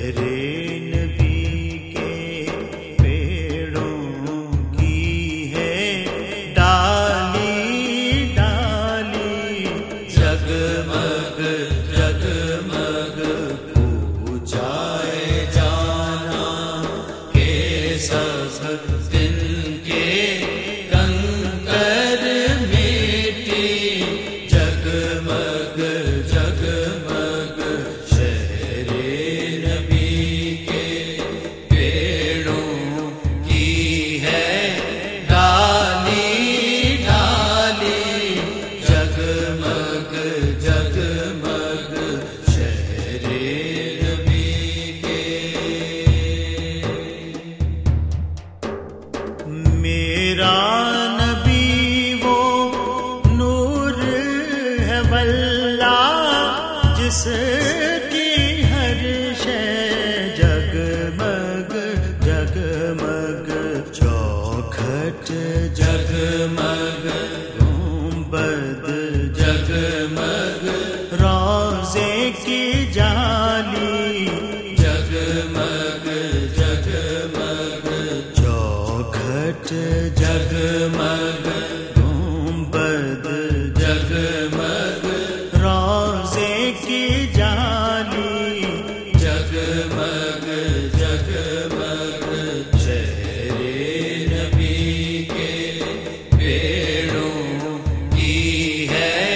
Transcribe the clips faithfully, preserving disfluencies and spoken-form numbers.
جس کی ہر شے جگمگ جگمگ چوکھٹ جگمگ گنبد جگمگ روضے کی جالی جگمگ جگمگ چوکھٹ جگمگ گنبد جگمگ روضے کی جالی جگمگ جگمگ شہر نبی کے پیڑوں کی ہے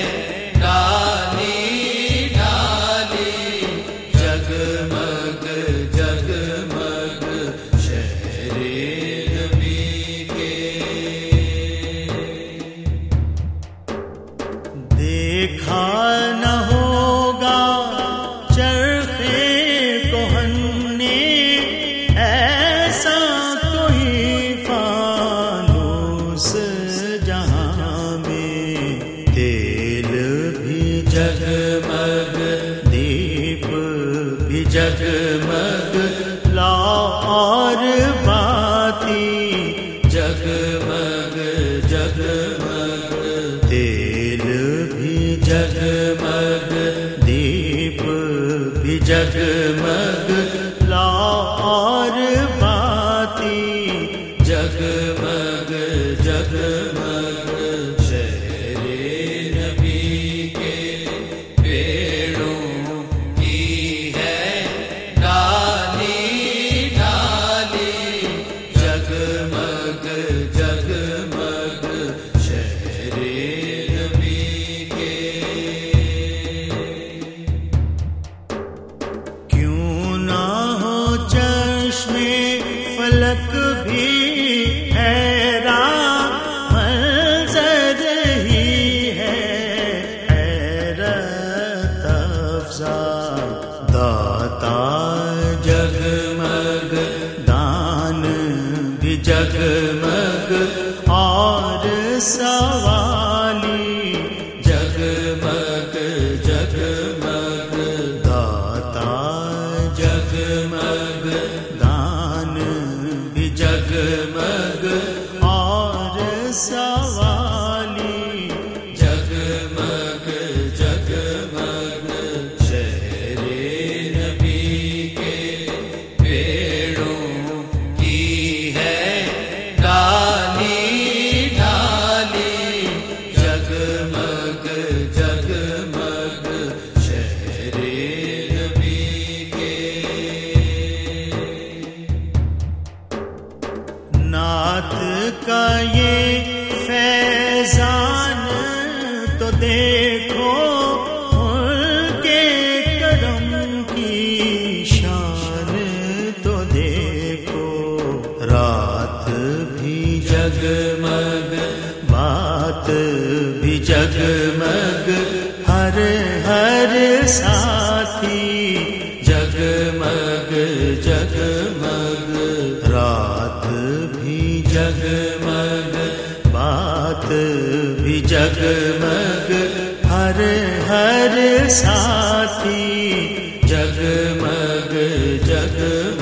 ڈالی ڈالی جگمگ جگمگ شہر نبی کے دیکھا نہ ہوگا چرخے کہن نے ایسا کوئی فانوس جہاں میں تیل بھی جگمگ دیپ بھی جگمگ لاور باتی جگمگ جگمگ تیل بھی جگمگ دیپ بھی جگمگ لاور باتی جگمگ جگمگ شہر نبی کے پیڑوں کی ہے ڈالی ڈالی جگمگ جگمگ شہر نبی کے کیوں نہ ہو چشم فلک بھی حیران منظر ہی ہے حیرت افزا داتا جگمگ دان بھی جگمگ اور سوالی جگمگ جگمگ داتا جگمگ دان بھی جگمگ اور سوالی جگمگ جگمگ شہر نبی کے پیڑوں کی ہے ڈالی ڈالی جگمگ جگمگ شہر نبی کے نعت کا یہ فیضان تو دیکھو ان کے کرم کی شان تو دیکھو رات بھی جگمگ بات بھی جگمگ ہر ہر ساتھی جگمگ جگمگ رات بھی جگمگ بات بھی جگمگ ہر ہر ساتھی جگمگ جگمگ